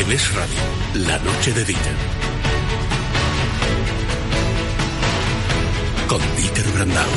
En Es Radio, la noche de Dieter. Con Dieter Brandau.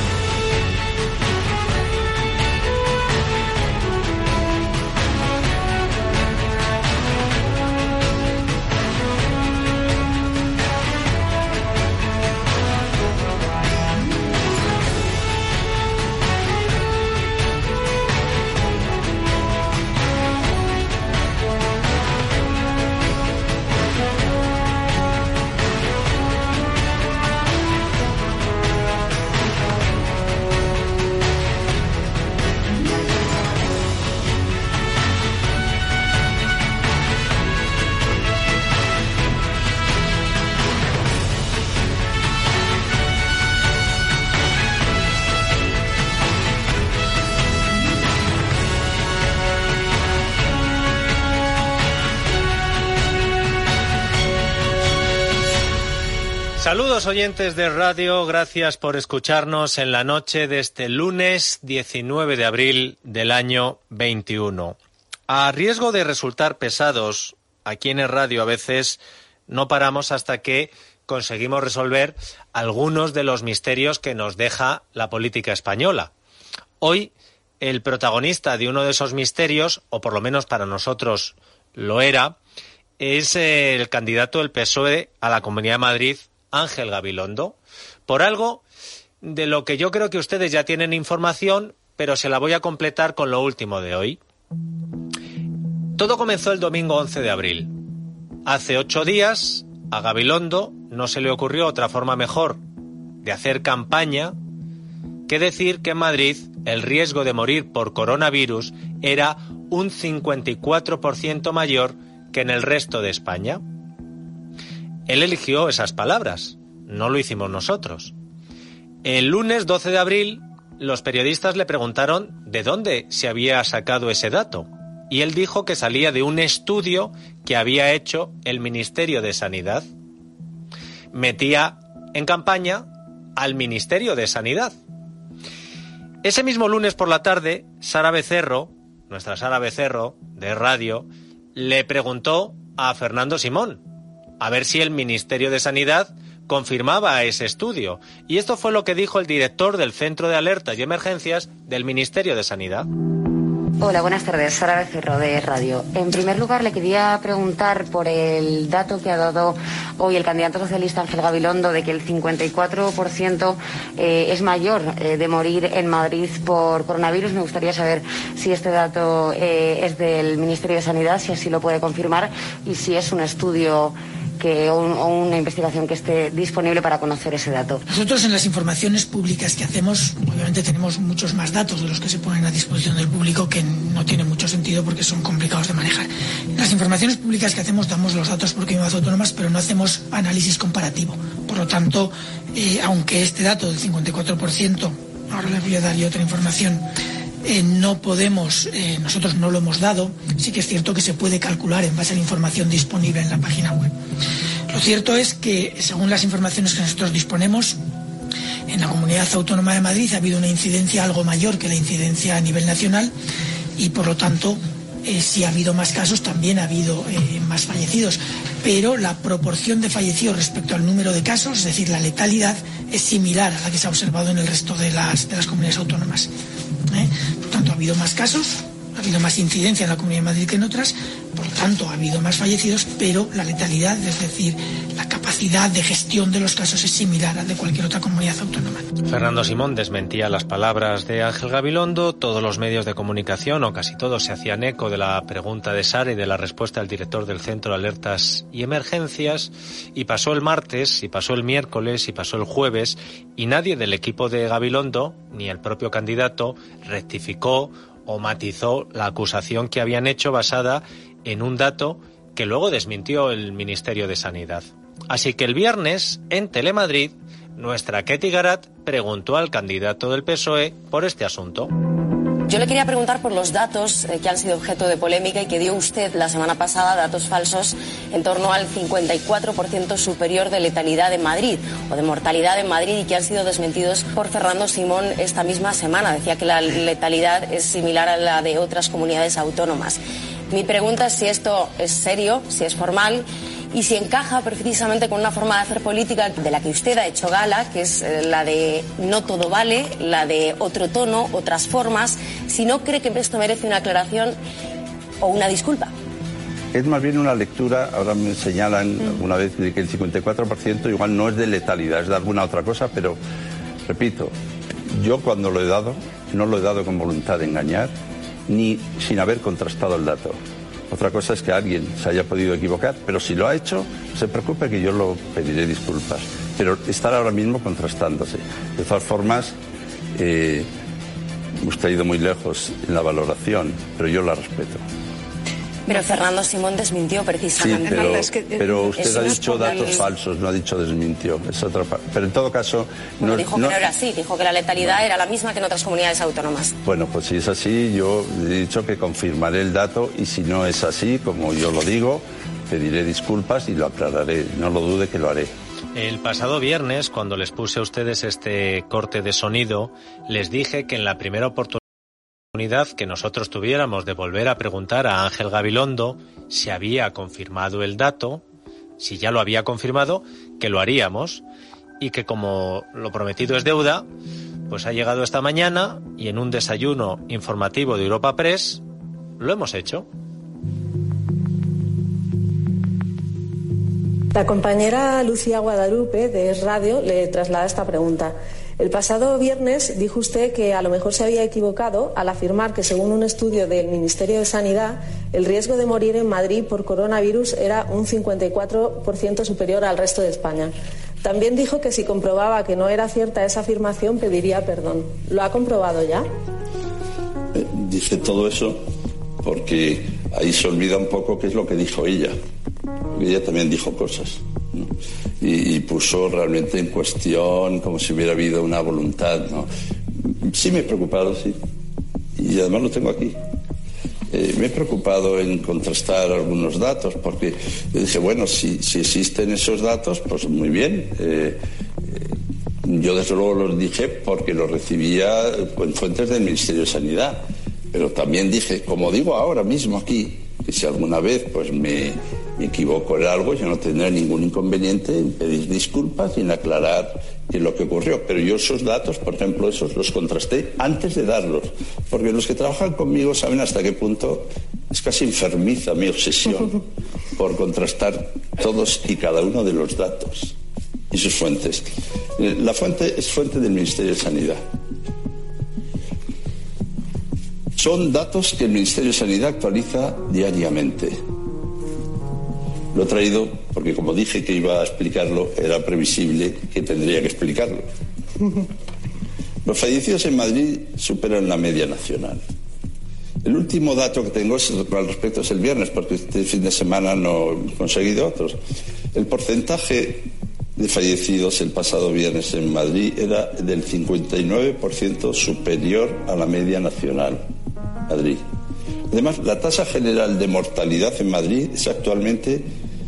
Saludos oyentes de radio, gracias por escucharnos en la noche de este lunes 19 de abril del año 21. A riesgo de resultar pesados, aquí en el radio a veces no paramos hasta que conseguimos resolver algunos de los misterios que nos deja la política española. Hoy, el protagonista de uno de esos misterios, o por lo menos para nosotros lo era, es el candidato del PSOE a la Comunidad de Madrid, Ángel Gabilondo, por algo de lo que yo creo que ustedes ya tienen información, pero se la voy a completar con lo último de hoy. Todo comenzó el domingo 11 de abril. Hace 8 días, a Gabilondo no se le ocurrió otra forma mejor de hacer campaña que decir que en Madrid el riesgo de morir por coronavirus era un 54% mayor que en el resto de España. Él eligió esas palabras, no lo hicimos nosotros. El lunes 12 de abril, los periodistas le preguntaron de dónde se había sacado ese dato, y él dijo que salía de un estudio que había hecho el Ministerio de Sanidad. Metía en campaña al Ministerio de Sanidad. Ese mismo lunes por la tarde, Sara Becerro, nuestra Sara Becerro de radio, le preguntó a Fernando Simón a ver si el Ministerio de Sanidad confirmaba ese estudio. Y esto fue lo que dijo el director del Centro de Alertas y Emergencias del Ministerio de Sanidad. Hola, buenas tardes. Sara Becerro de Radio. En primer lugar, le quería preguntar por el dato que ha dado hoy el candidato socialista Ángel Gabilondo de que el 54% es mayor de morir en Madrid por coronavirus. Me gustaría saber si este dato es del Ministerio de Sanidad, si así lo puede confirmar y si es un estudio o una investigación que esté disponible para conocer ese dato. Nosotros en las informaciones públicas que hacemos, obviamente tenemos muchos más datos de los que se ponen a disposición del público que no tienen mucho sentido porque son complicados de manejar. En las informaciones públicas que hacemos damos los datos por comunidades autónomas, pero no hacemos análisis comparativo. Por lo tanto, aunque este dato del 54%, ahora le voy a dar yo otra información, no podemos, nosotros no lo hemos dado, sí que es cierto que se puede calcular en base a la información disponible en la página web. Lo cierto es que, según las informaciones que nosotros disponemos, en la Comunidad Autónoma de Madrid ha habido una incidencia algo mayor que la incidencia a nivel nacional y, por lo tanto, si ha habido más casos, también ha habido más fallecidos. Pero la proporción de fallecidos respecto al número de casos, es decir, la letalidad, es similar a la que se ha observado en el resto de las comunidades autónomas. Por tanto, ha habido más casos, ha habido más incidencia en la Comunidad de Madrid que en otras, por lo tanto, ha habido más fallecidos, pero la letalidad, es decir, la capacidad de gestión de los casos es similar a la de cualquier otra comunidad autónoma. Fernando Simón desmentía las palabras de Ángel Gabilondo, todos los medios de comunicación, o casi todos, se hacían eco de la pregunta de Sara y de la respuesta del director del Centro de Alertas y Emergencias, y pasó el martes, y pasó el miércoles, y pasó el jueves, y nadie del equipo de Gabilondo, ni el propio candidato, rectificó o matizó la acusación que habían hecho basada en un dato que luego desmintió el Ministerio de Sanidad. Así que el viernes, en Telemadrid, nuestra Ketty Garat preguntó al candidato del PSOE por este asunto. Yo le quería preguntar por los datos que han sido objeto de polémica y que dio usted la semana pasada, datos falsos en torno al 54% superior de letalidad en Madrid o de mortalidad en Madrid y que han sido desmentidos por Fernando Simón esta misma semana. Decía que la letalidad es similar a la de otras comunidades autónomas. Mi pregunta es si esto es serio, si es formal y si encaja precisamente con una forma de hacer política de la que usted ha hecho gala, que es la de no todo vale, la de otro tono, otras formas, si no cree que esto merece una aclaración o una disculpa. Es más bien una lectura, ahora me señalan alguna vez de que el 54% igual no es de letalidad, es de alguna otra cosa, pero repito, yo cuando lo he dado, no lo he dado con voluntad de engañar, ni sin haber contrastado el dato. Otra cosa es que alguien se haya podido equivocar, pero si lo ha hecho, no se preocupe que yo lo pediré disculpas. Pero estar ahora mismo contrastándose. De todas formas, usted ha ido muy lejos en la valoración, pero yo la respeto. Pero Fernando Simón desmintió precisamente. Sí, pero usted ha dicho datos falsos, no ha dicho desmintió. Es otra parte. Pero en todo caso... Bueno, dijo que no era así, dijo que la letalidad era la misma que en otras comunidades autónomas. Bueno, pues si es así, yo he dicho que confirmaré el dato y si no es así, como yo lo digo, pediré disculpas y lo aclararé. No lo dude que lo haré. El pasado viernes, cuando les puse a ustedes este corte de sonido, les dije que en la primera oportunidad que nosotros tuviéramos de volver a preguntar a Ángel Gabilondo si había confirmado el dato, si ya lo había confirmado, que lo haríamos y que como lo prometido es deuda, pues ha llegado esta mañana y en un desayuno informativo de Europa Press lo hemos hecho. La compañera Lucía Guadalupe de Es Radio le traslada esta pregunta. El pasado viernes dijo usted que a lo mejor se había equivocado al afirmar que según un estudio del Ministerio de Sanidad el riesgo de morir en Madrid por coronavirus era un 54% superior al resto de España. También dijo que si comprobaba que no era cierta esa afirmación pediría perdón. ¿Lo ha comprobado ya? Dice todo eso porque ahí se olvida un poco qué es lo que dijo ella. Ella también dijo cosas, ¿no? Y puso realmente en cuestión como si hubiera habido una voluntad, ¿no? Sí me he preocupado, sí, y además lo tengo aquí. Me he preocupado en contrastar algunos datos porque yo dije, bueno, si existen esos datos, pues muy bien. Yo desde luego los dije porque los recibía en fuentes del Ministerio de Sanidad, pero también dije, como digo ahora mismo aquí, que si alguna vez pues me equivoco en algo, yo no tendré ningún inconveniente en pedir disculpas y en aclarar qué es lo que ocurrió. Pero yo esos datos, por ejemplo, esos los contrasté antes de darlos, porque los que trabajan conmigo saben hasta qué punto es casi enfermiza mi obsesión por contrastar todos y cada uno de los datos y sus fuentes. La fuente es fuente del Ministerio de Sanidad. Son datos que el Ministerio de Sanidad actualiza diariamente. Lo he traído porque, como dije que iba a explicarlo, era previsible que tendría que explicarlo. Los fallecidos en Madrid superan la media nacional. El último dato que tengo al respecto es el viernes, porque este fin de semana no he conseguido otros. El porcentaje de fallecidos el pasado viernes en Madrid era del 59% superior a la media nacional. Madrid. Además, la tasa general de mortalidad en Madrid es actualmente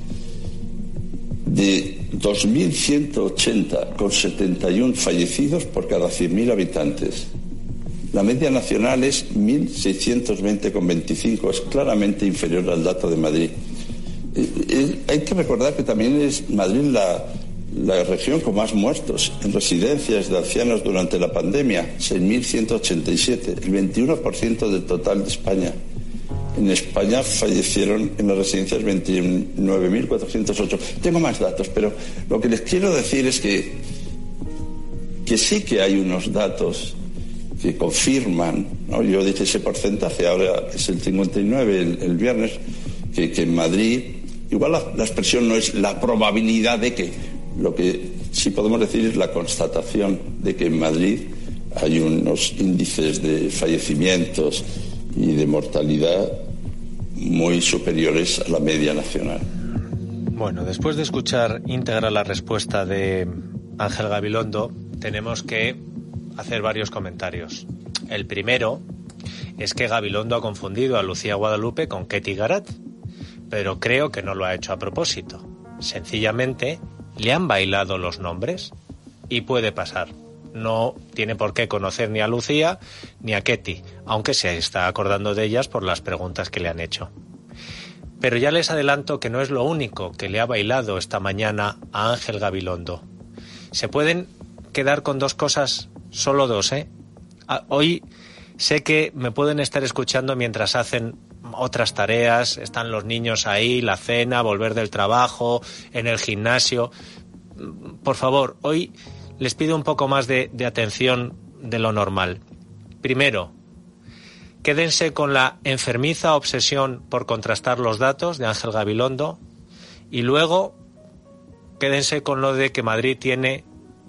de 2.180, con 71 fallecidos por cada 100.000 habitantes. La media nacional es 1.620,25, es claramente inferior al dato de Madrid. Hay que recordar que también es Madrid la región con más muertos en residencias de ancianos durante la pandemia, 6.187, el 21% del total de España. En España fallecieron en las residencias 29.408. Tengo más datos, pero lo que les quiero decir es que sí que hay unos datos que confirman, ¿no? Yo dije ese porcentaje, ahora es el 59 el viernes, que en Madrid, igual la expresión no es la probabilidad de que, lo que sí podemos decir es la constatación de que en Madrid hay unos índices de fallecimientos y de mortalidad muy superiores a la media nacional. Bueno, después de escuchar íntegra la respuesta de Ángel Gabilondo, tenemos que hacer varios comentarios. El primero es que Gabilondo ha confundido a Lucía Guadalupe con Ketty Garat, pero creo que no lo ha hecho a propósito. Sencillamente le han bailado los nombres y puede pasar. No tiene por qué conocer ni a Lucía ni a Ketty, aunque se está acordando de ellas por las preguntas que le han hecho. Pero ya les adelanto que no es lo único que le ha bailado esta mañana a Ángel Gabilondo. Se pueden quedar con dos cosas, solo dos, ¿eh? Hoy sé que me pueden estar escuchando mientras hacen otras tareas, están los niños ahí, la cena, volver del trabajo, en el gimnasio. Por favor, hoy les pido un poco más de atención de lo normal. Primero, quédense con la enfermiza obsesión por contrastar los datos de Ángel Gabilondo y luego quédense con lo de que Madrid tiene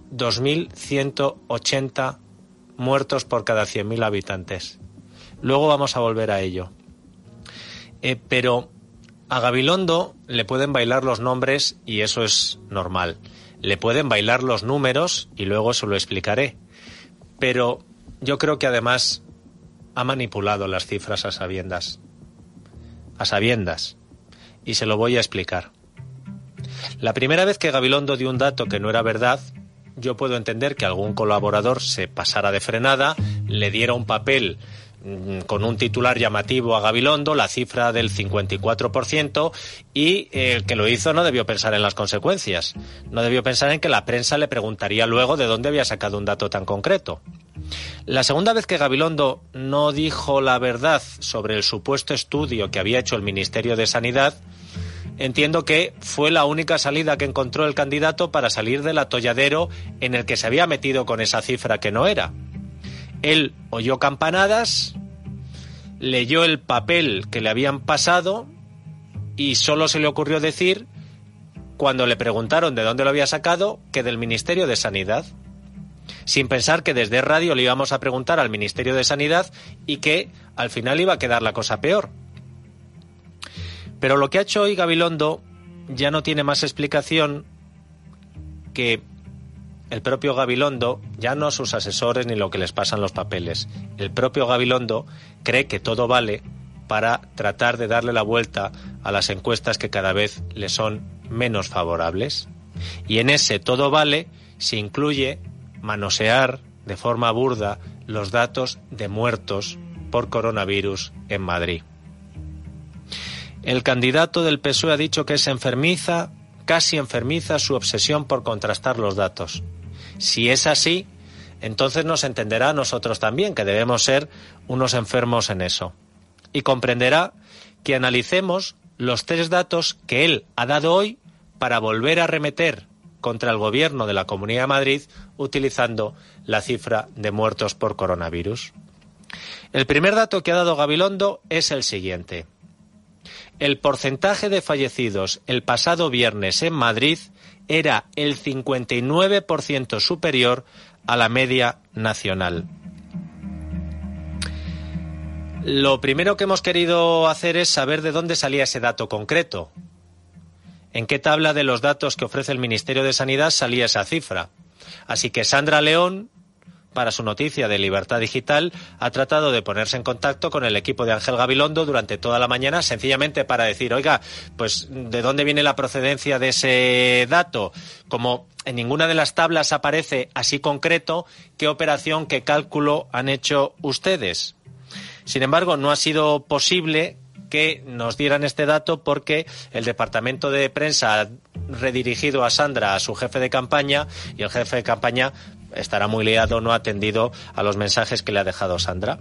2.180 muertos por cada 100.000 habitantes. Luego vamos a volver a ello. Pero a Gabilondo le pueden bailar los nombres y eso es normal. Le pueden bailar los números y luego se lo explicaré. Pero yo creo que además ha manipulado las cifras a sabiendas. A sabiendas. Y se lo voy a explicar. La primera vez que Gabilondo dio un dato que no era verdad, yo puedo entender que algún colaborador se pasara de frenada, le diera un papel con un titular llamativo a Gabilondo, la cifra del 54%, y el que lo hizo no debió pensar en las consecuencias. No debió pensar en que la prensa le preguntaría luego de dónde había sacado un dato tan concreto. La segunda vez que Gabilondo no dijo la verdad sobre el supuesto estudio que había hecho el Ministerio de Sanidad, entiendo que fue la única salida que encontró el candidato para salir del atolladero en el que se había metido con esa cifra que no era. Él oyó campanadas, leyó el papel que le habían pasado y solo se le ocurrió decir, cuando le preguntaron de dónde lo había sacado, que del Ministerio de Sanidad, sin pensar que desde Radio le íbamos a preguntar al Ministerio de Sanidad y que al final iba a quedar la cosa peor. Pero lo que ha hecho hoy Gabilondo ya no tiene más explicación que el propio Gabilondo, ya no sus asesores ni lo que les pasan los papeles. El propio Gabilondo cree que todo vale para tratar de darle la vuelta a las encuestas que cada vez le son menos favorables. Y en ese todo vale se incluye manosear de forma burda los datos de muertos por coronavirus en Madrid. El candidato del PSOE ha dicho que es enfermiza, casi enfermiza, su obsesión por contrastar los datos. Si es así, entonces nos entenderá a nosotros también, que debemos ser unos enfermos en eso. Y comprenderá que analicemos los 3 datos que él ha dado hoy para volver a arremeter contra el gobierno de la Comunidad de Madrid utilizando la cifra de muertos por coronavirus. El primer dato que ha dado Gabilondo es el siguiente. El porcentaje de fallecidos el pasado viernes en Madrid era el 59% superior a la media nacional. Lo primero que hemos querido hacer es saber de dónde salía ese dato concreto. ¿En qué tabla de los datos que ofrece el Ministerio de Sanidad salía esa cifra? Así que Sandra León, para su noticia de Libertad Digital, ha tratado de ponerse en contacto con el equipo de Ángel Gabilondo durante toda la mañana, sencillamente para decir, oiga, pues ¿de dónde viene la procedencia de ese dato? Como en ninguna de las tablas aparece así concreto, ¿qué operación, qué cálculo han hecho ustedes? Sin embargo, no ha sido posible que nos dieran este dato porque el departamento de prensa ha redirigido a Sandra a su jefe de campaña y el jefe de campaña estará muy liado, no ha atendido a los mensajes que le ha dejado Sandra.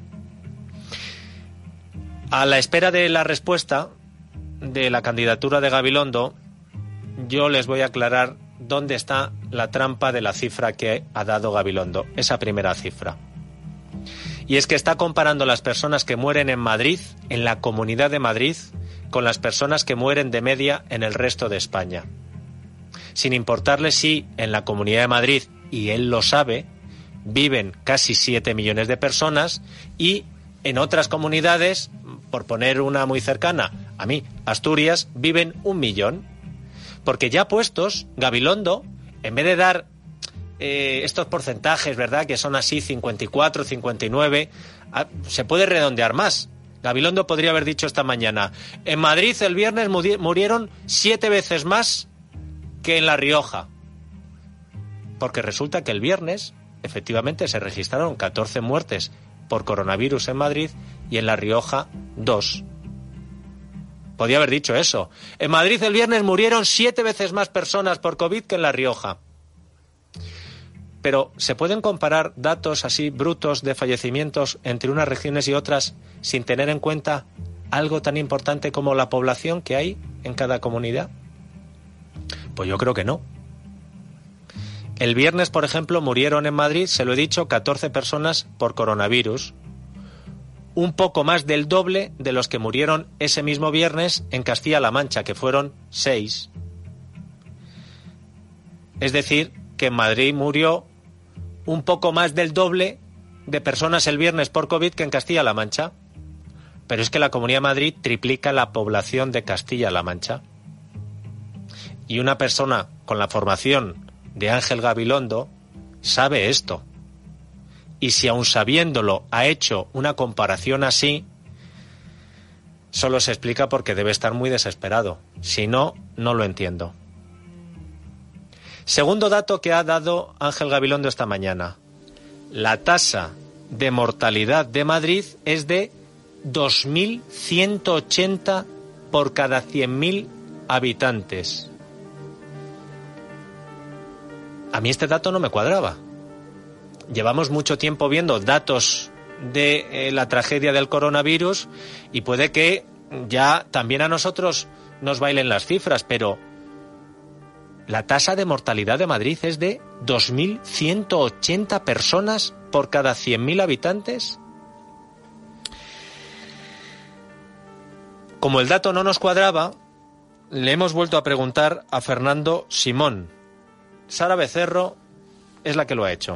A la espera de la respuesta de la candidatura de Gabilondo, yo les voy a aclarar dónde está la trampa de la cifra que ha dado Gabilondo, esa primera cifra. Y es que está comparando las personas que mueren en Madrid, en la Comunidad de Madrid, con las personas que mueren de media en el resto de España. Sin importarle si en la Comunidad de Madrid, y él lo sabe, viven casi 7 millones de personas y en otras comunidades, por poner una muy cercana a mí, Asturias, viven 1 millón. Porque ya puestos, Gabilondo, en vez de dar estos porcentajes, ¿verdad?, que son así 54, 59, se puede redondear más. Gabilondo podría haber dicho esta mañana, en Madrid el viernes murieron 7 veces más que en La Rioja. Porque resulta que el viernes, efectivamente, se registraron 14 muertes por coronavirus en Madrid y en La Rioja 2. Podía haber dicho eso. En Madrid el viernes murieron 7 veces más personas por COVID que en La Rioja. Pero ¿se pueden comparar datos así brutos de fallecimientos entre unas regiones y otras sin tener en cuenta algo tan importante como la población que hay en cada comunidad? Pues yo creo que no. El viernes, por ejemplo, murieron en Madrid, se lo he dicho, 14 personas por coronavirus. Un poco más del doble de los que murieron ese mismo viernes en Castilla-La Mancha, que fueron 6. Es decir, que en Madrid murió un poco más del doble de personas el viernes por COVID que en Castilla-La Mancha. Pero es que la Comunidad de Madrid triplica la población de Castilla-La Mancha. Y una persona con la formación de Ángel Gabilondo sabe esto. Y si aun sabiéndolo ha hecho una comparación así, solo se explica porque debe estar muy desesperado. Si no, no lo entiendo. Segundo dato que ha dado Ángel Gabilondo esta mañana. La tasa de mortalidad de Madrid es de 2.180 por cada 100.000 habitantes. A mí este dato no me cuadraba. Llevamos mucho tiempo viendo datos de la tragedia del coronavirus y puede que ya también a nosotros nos bailen las cifras, pero la tasa de mortalidad de Madrid es de 2.180 personas por cada 100.000 habitantes. Como el dato no nos cuadraba, le hemos vuelto a preguntar a Fernando Simón. Sara Becerro es la que lo ha hecho.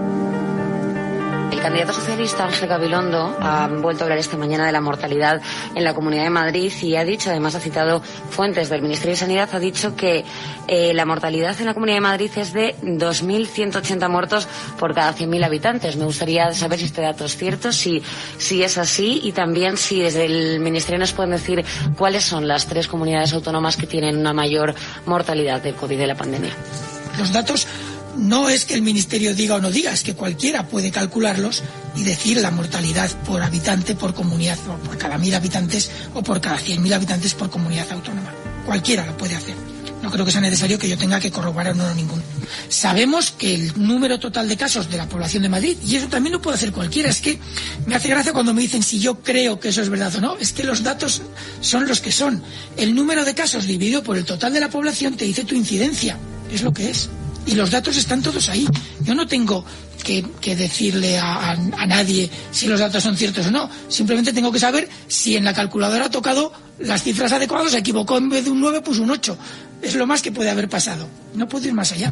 El candidato socialista Ángel Gabilondo ha vuelto a hablar esta mañana de la mortalidad en la Comunidad de Madrid y ha dicho, además ha citado fuentes del Ministerio de Sanidad, ha dicho que la mortalidad en la Comunidad de Madrid es de 2.180 muertos por cada 100.000 habitantes. Me gustaría saber si este dato es cierto, si es así, y también si desde el Ministerio nos pueden decir cuáles son las 3 comunidades autónomas que tienen una mayor mortalidad del COVID de la pandemia. Los datos no es que el Ministerio diga o no diga, es que cualquiera puede calcularlos y decir la mortalidad por habitante, por comunidad, o por cada 1.000 habitantes o por cada 100.000 habitantes por comunidad autónoma. Cualquiera lo puede hacer. No creo que sea necesario que yo tenga que corroborar ninguno. Sabemos que el número total de casos de la población de Madrid, y eso también lo puede hacer cualquiera, es que me hace gracia cuando me dicen si yo creo que eso es verdad o no, es que los datos son los que son. El número de casos dividido por el total de la población te dice tu incidencia, es lo que es. Y los datos están todos ahí. Yo no tengo que decirle a nadie si los datos son ciertos o no. Simplemente tengo que saber si en la calculadora ha tocado las cifras adecuadas, se equivocó, en vez de un 9 puso un 8. Es lo más que puede haber pasado. No puedo ir más allá.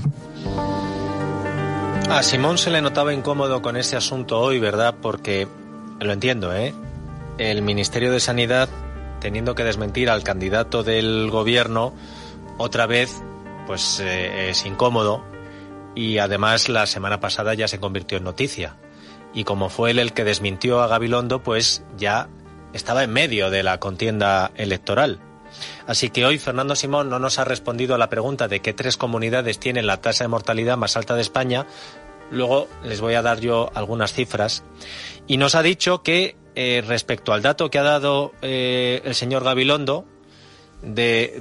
A Simón se le notaba incómodo con este asunto hoy, ¿verdad? Porque, lo entiendo, el Ministerio de Sanidad, teniendo que desmentir al candidato del gobierno, otra vez pues es incómodo, y además la semana pasada ya se convirtió en noticia, y como fue él el que desmintió a Gabilondo, pues ya estaba en medio de la contienda electoral. Así que hoy Fernando Simón no nos ha respondido a la pregunta de qué 3 comunidades tienen la tasa de mortalidad más alta de España. Luego les voy a dar yo algunas cifras, y nos ha dicho que respecto al dato que ha dado el señor Gabilondo, de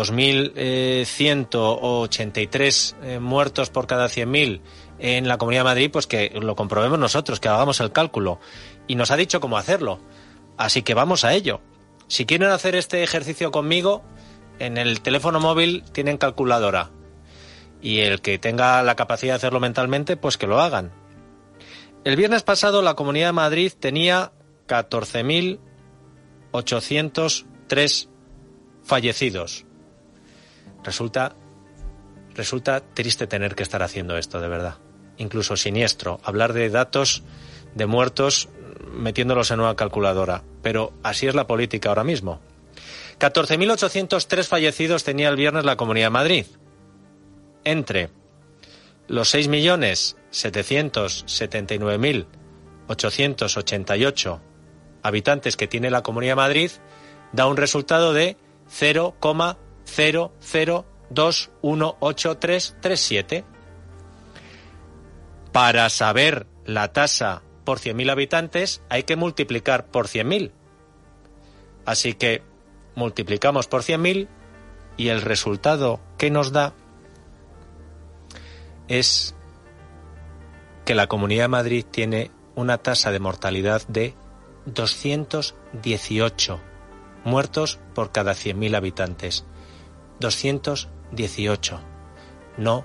2.183 muertos por cada 100.000 en la Comunidad de Madrid, pues que lo comprobemos nosotros, que hagamos el cálculo. Y nos ha dicho cómo hacerlo. Así que vamos a ello. Si quieren hacer este ejercicio conmigo, en el teléfono móvil tienen calculadora. Y el que tenga la capacidad de hacerlo mentalmente, pues que lo hagan. El viernes pasado la Comunidad de Madrid tenía 14.803 fallecidos. Resulta triste tener que estar haciendo esto, de verdad. Incluso siniestro, hablar de datos de muertos metiéndolos en una calculadora. Pero así es la política ahora mismo. 14.803 fallecidos tenía el viernes la Comunidad de Madrid. Entre los 6.779.888 habitantes que tiene la Comunidad de Madrid, da un resultado de 0,00218337. Para saber la tasa por 100.000 habitantes hay que multiplicar por 100.000. Así que multiplicamos por 100.000 y el resultado que nos da es que la Comunidad de Madrid tiene una tasa de mortalidad de 218 muertos por cada 100.000 habitantes. 218, no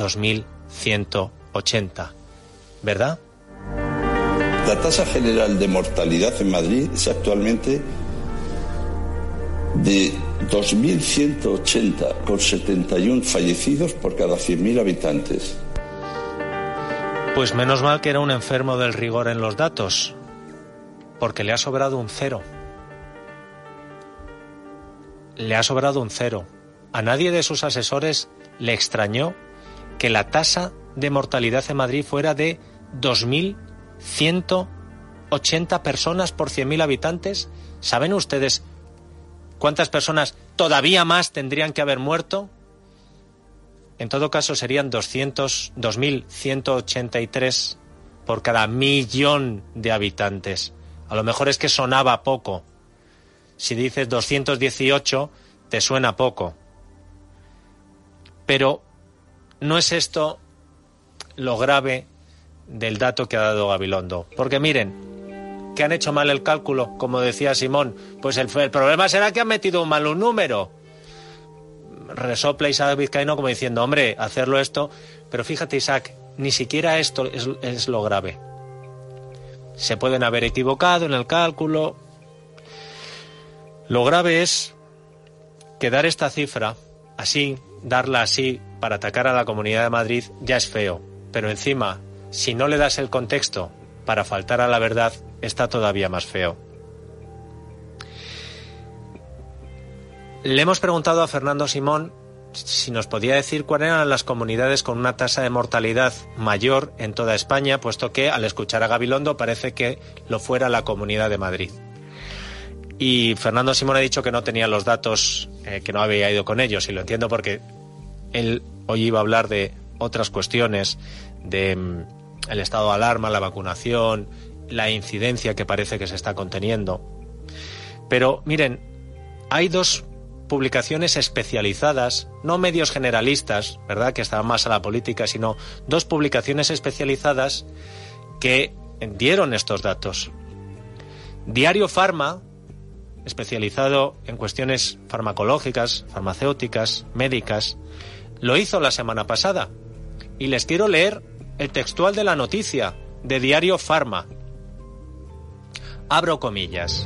2.180, ¿verdad? La tasa general de mortalidad en Madrid es actualmente de 2.180, con 71 fallecidos por cada 100.000 habitantes. Pues menos mal que era un enfermo del rigor en los datos, porque le ha sobrado un cero. Le ha sobrado un cero. A nadie de sus asesores le extrañó que la tasa de mortalidad en Madrid fuera de 2.180 personas por 100.000 habitantes. ¿Saben ustedes cuántas personas todavía más tendrían que haber muerto? En todo caso serían 2.183 por cada 1.000.000 de habitantes. A lo mejor es que sonaba poco. Si dices 218, te suena poco. Pero no es esto lo grave del dato que ha dado Gabilondo. Porque miren, que han hecho mal el cálculo, como decía Simón. Pues el problema será que han metido un número. Resopla Isaac Vizcaíno como diciendo, hombre, hacerlo esto. Pero fíjate, Isaac, ni siquiera esto es lo grave. Se pueden haber equivocado en el cálculo. Lo grave es que dar esta cifra así, darla así para atacar a la Comunidad de Madrid ya es feo. Pero encima, si no le das el contexto para faltar a la verdad, está todavía más feo. Le hemos preguntado a Fernando Simón si nos podía decir cuáles eran las comunidades con una tasa de mortalidad mayor en toda España, puesto que al escuchar a Gabilondo parece que lo fuera la Comunidad de Madrid. Y Fernando Simón ha dicho que no tenía los datos, que no había ido con ellos, y lo entiendo porque él hoy iba a hablar de otras cuestiones, de el estado de alarma, la vacunación, la incidencia que parece que se está conteniendo. Pero miren, hay dos publicaciones especializadas, no medios generalistas, ¿verdad?, que estaban más a la política, sino dos publicaciones especializadas que dieron estos datos. Diario Pharma, especializado en cuestiones farmacológicas, farmacéuticas, médicas, lo hizo la semana pasada. Y les quiero leer el textual de la noticia de Diario Pharma. Abro comillas.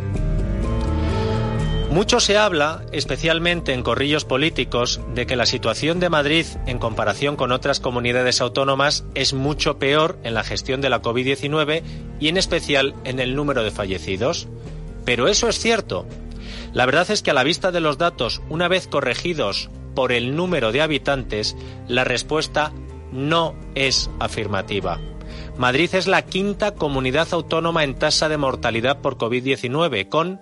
Mucho se habla, especialmente en corrillos políticos, de que la situación de Madrid, en comparación con otras comunidades autónomas, es mucho peor en la gestión de la COVID-19 y en especial en el número de fallecidos. Pero eso es cierto. La verdad es que a la vista de los datos, una vez corregidos por el número de habitantes, la respuesta no es afirmativa. Madrid es la quinta comunidad autónoma en tasa de mortalidad por COVID-19, con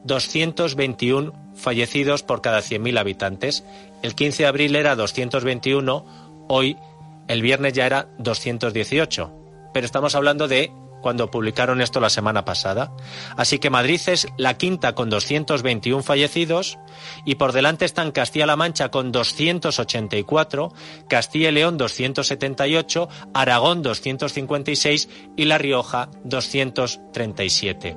221 fallecidos por cada 100.000 habitantes. El 15 de abril era 221, hoy, el viernes ya era 218. Pero estamos hablando de cuando publicaron esto la semana pasada. Así que Madrid es la quinta con 221 fallecidos y por delante están Castilla-La Mancha con 284, Castilla y León 278, Aragón 256 y La Rioja 237.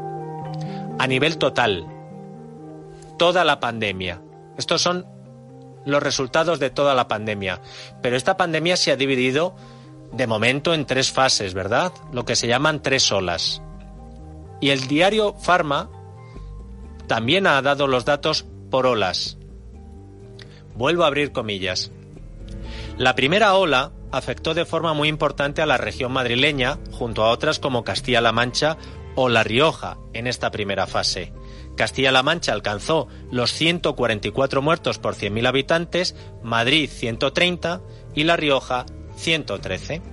A nivel total, toda la pandemia. Estos son los resultados de toda la pandemia. Pero esta pandemia se ha dividido de momento en tres fases, ¿verdad? Lo que se llaman tres olas. Y el diario Pharma también ha dado los datos por olas. Vuelvo a abrir comillas. La primera ola afectó de forma muy importante a la región madrileña, junto a otras como Castilla-La Mancha o La Rioja, en esta primera fase. Castilla-La Mancha alcanzó los 144 muertos por 100.000 habitantes, Madrid 130 y La Rioja 113.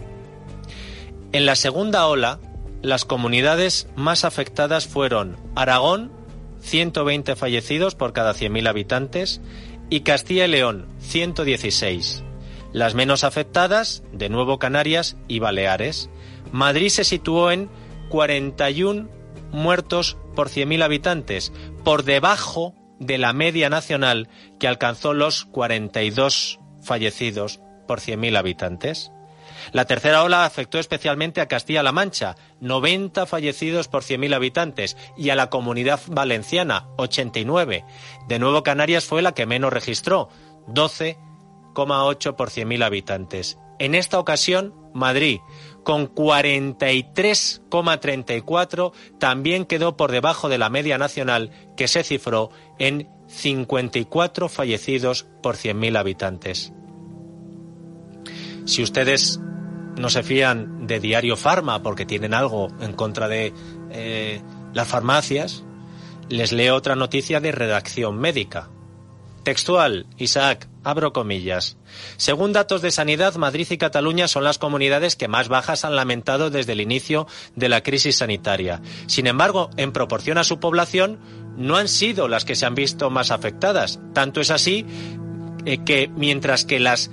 En la segunda ola, las comunidades más afectadas fueron Aragón, 120 fallecidos por cada 100.000 habitantes, y Castilla y León, 116. Las menos afectadas, de nuevo Canarias y Baleares. Madrid se situó en 41 muertos por 100.000 habitantes, por debajo de la media nacional, que alcanzó los 42 fallecidos por 100.000 habitantes. La tercera ola afectó especialmente a Castilla-La Mancha, 90 fallecidos por 100.000 habitantes, y a la Comunidad Valenciana, 89. De nuevo, Canarias fue la que menos registró, 12,8 por 100.000 habitantes. En esta ocasión, Madrid, con 43,34, también quedó por debajo de la media nacional, que se cifró en 54 fallecidos por 100.000 habitantes. Si ustedes no se fían de Diario Farma porque tienen algo en contra de las farmacias, les leo otra noticia de Redacción Médica. Textual, Isaac, abro comillas. Según datos de Sanidad, Madrid y Cataluña son las comunidades que más bajas han lamentado desde el inicio de la crisis sanitaria. Sin embargo, en proporción a su población, no han sido las que se han visto más afectadas. Tanto es así que mientras que las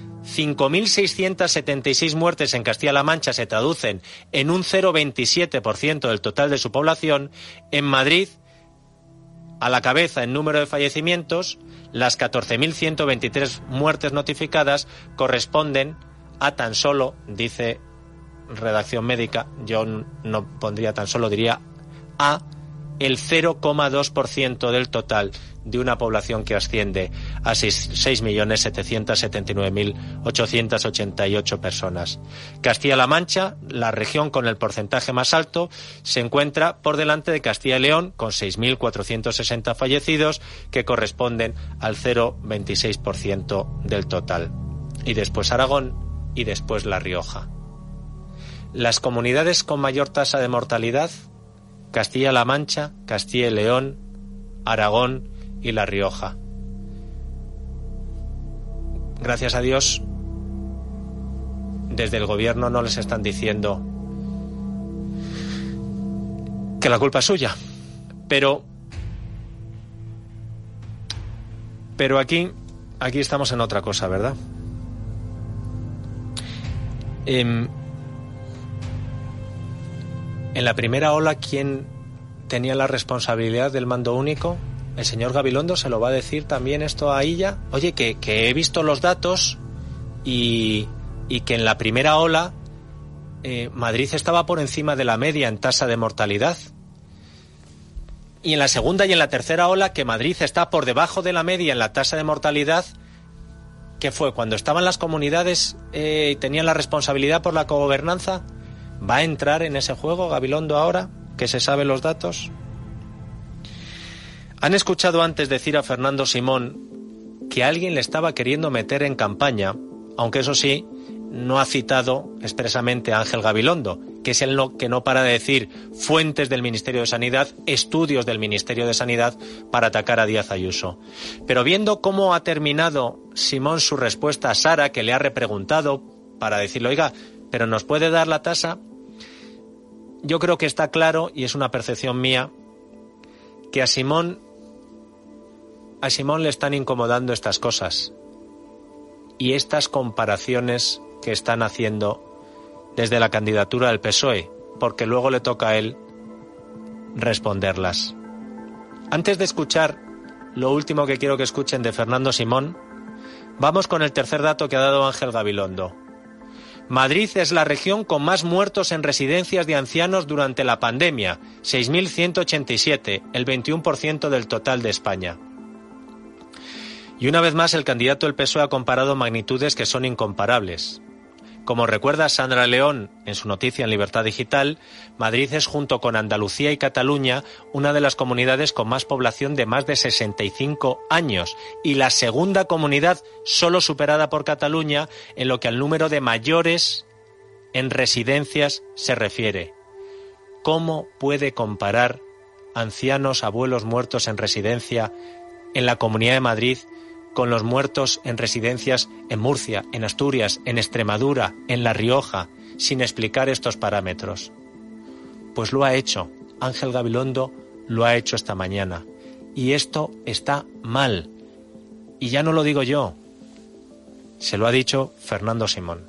5.676 muertes en Castilla-La Mancha se traducen en un 0,27% del total de su población, en Madrid, a la cabeza en número de fallecimientos, las 14.123 muertes notificadas corresponden a tan solo, dice Redacción Médica, yo no pondría tan solo, diría a el 0,2% del total de una población que asciende a 6.779.888 personas. Castilla-La Mancha, la región con el porcentaje más alto, se encuentra por delante de Castilla y León, con 6.460 fallecidos, que corresponden al 0,26% del total. Y después Aragón y después La Rioja. Las comunidades con mayor tasa de mortalidad: Castilla-La Mancha, Castilla y León, Aragón y La Rioja. Gracias a Dios, desde el gobierno no les están diciendo que la culpa es suya. Pero aquí estamos en otra cosa, ¿verdad? En la primera ola, ¿quién tenía la responsabilidad del mando único? El señor Gabilondo se lo va a decir también esto a ella. Oye, que he visto los datos y que en la primera ola Madrid estaba por encima de la media en tasa de mortalidad. Y en la segunda y en la tercera ola, que Madrid está por debajo de la media en la tasa de mortalidad, que fue cuando estaban las comunidades y tenían la responsabilidad por la cogobernanza. ¿Va a entrar en ese juego Gabilondo ahora, que se saben los datos? Han escuchado antes decir a Fernando Simón que alguien le estaba queriendo meter en campaña, aunque eso sí, no ha citado expresamente a Ángel Gabilondo, que es el que no para de decir fuentes del Ministerio de Sanidad, estudios del Ministerio de Sanidad, para atacar a Díaz Ayuso. Pero viendo cómo ha terminado Simón su respuesta a Sara, que le ha repreguntado para decirle, oiga, ¿pero nos puede dar la tasa? Yo creo que está claro, y es una percepción mía, que a Simón le están incomodando estas cosas y estas comparaciones que están haciendo desde la candidatura del PSOE, porque luego le toca a él responderlas. Antes de escuchar lo último que quiero que escuchen de Fernando Simón, vamos con el tercer dato que ha dado Ángel Gabilondo. Madrid es la región con más muertos en residencias de ancianos durante la pandemia, 6.187, el 21% del total de España. Y una vez más el candidato del PSOE ha comparado magnitudes que son incomparables. Como recuerda Sandra León en su noticia en Libertad Digital, Madrid es, junto con Andalucía y Cataluña, una de las comunidades con más población de más de 65 años y la segunda comunidad solo superada por Cataluña en lo que al número de mayores en residencias se refiere. ¿Cómo puede comparar ancianos, abuelos muertos en residencia en la Comunidad de Madrid con los muertos en residencias en Murcia, en Asturias, en Extremadura, en La Rioja, sin explicar estos parámetros? Pues lo ha hecho. Ángel Gabilondo lo ha hecho esta mañana. Y esto está mal. Y ya no lo digo yo. Se lo ha dicho Fernando Simón.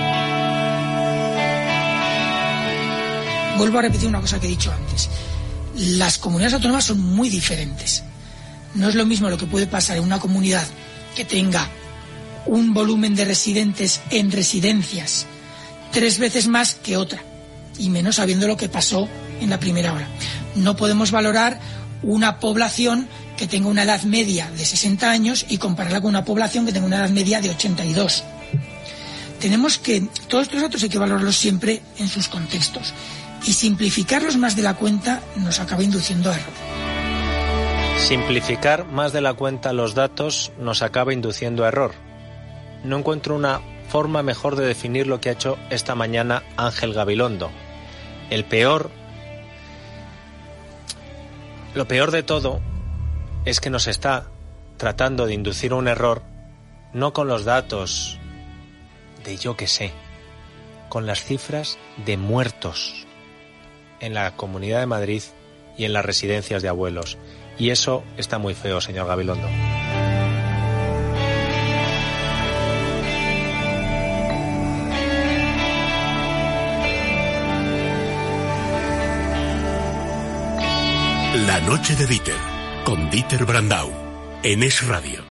Vuelvo a repetir una cosa que he dicho antes. Las comunidades autónomas son muy diferentes. No es lo mismo lo que puede pasar en una comunidad que tenga un volumen de residentes en residencias 3 veces más que otra, y menos sabiendo lo que pasó en la primera ola. No podemos valorar una población que tenga una edad media de 60 años y compararla con una población que tenga una edad media de 82. Tenemos que, todos estos datos hay que valorarlos siempre en sus contextos, y simplificarlos más de la cuenta nos acaba induciendo a error. Simplificar más de la cuenta los datos nos acaba induciendo a error. No encuentro una forma mejor de definir lo que ha hecho esta mañana Ángel Gabilondo. Lo peor de todo es que nos está tratando de inducir a un error, no con los datos de yo qué sé, con las cifras de muertos en la Comunidad de Madrid y en las residencias de abuelos. Y eso está muy feo, señor Gabilondo. La noche de Dieter, con Dieter Brandau, en Es Radio.